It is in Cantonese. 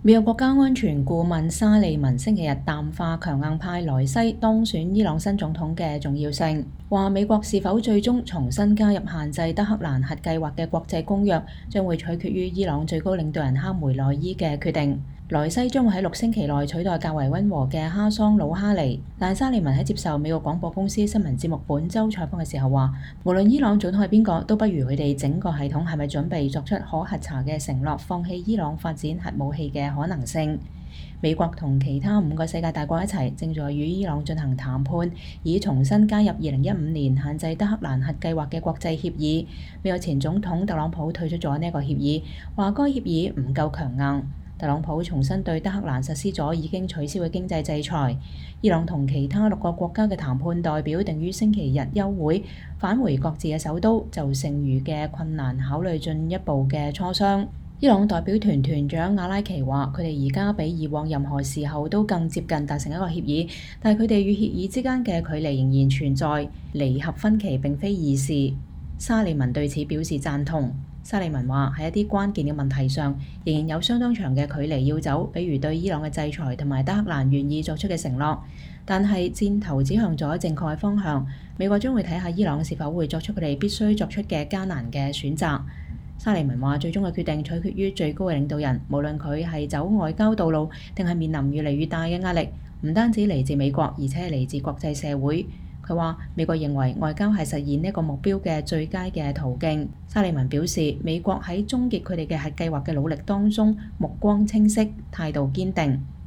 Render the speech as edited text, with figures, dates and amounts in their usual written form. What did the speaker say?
美國國家安全顧問沙利文星期日淡化強硬派萊西當選伊朗新總統嘅重要性，話美國是否最終重新加入限制德黑蘭核計劃嘅國際公約，將會取決於伊朗最高領導人哈梅內伊嘅決定。萊西將會喺6星期內取代較為溫和嘅哈桑魯哈尼，但沙利文喺接受美國廣播公司新聞節目本周採訪嘅時候話，無論伊朗總統係邊個，都不如佢哋整個系統係咪準備作出可核查嘅承諾，放棄伊朗發展核武器嘅可能性。美國同其他5個世界大國一齊正在與伊朗進行談判，以重新加入2015年限制德黑蘭核計劃嘅國際協議。美國前總統特朗普退出咗呢一個協議，話該協議唔夠強硬。特朗普重新對德黑蘭實施咗已經取消嘅經濟制裁。伊朗同其他6個國家嘅談判代表定於星期日休會，返回各自嘅首都，就剩餘嘅困難考慮進一步嘅磋商。伊朗代表團團長阿拉奇話，佢哋而家比以往任何時候都更接近達成一個協議，但係佢哋與協議之間嘅距離仍然存在，離合分歧並非易事。沙利文對此表示贊同。沙利文話，喺一啲關鍵嘅問題上，仍然有相當長嘅距離要走，比如對伊朗嘅制裁同埋德黑蘭願意作出嘅承諾。但係箭頭指向咗正確嘅方向，美國將會睇下伊朗是否會作出佢哋必須作出嘅艱難嘅選擇。沙利文話，最終嘅決定取決於最高嘅領導人，無論佢係走外交道路，定係面臨越嚟越大嘅壓力，唔單止嚟自美國，而且係嚟自國際社會。佢話美國認為外交係實現呢個目標嘅最佳嘅途徑。沙利文表示，美國喺終結佢哋嘅核計劃嘅努力當中，目光清晰，態度堅定。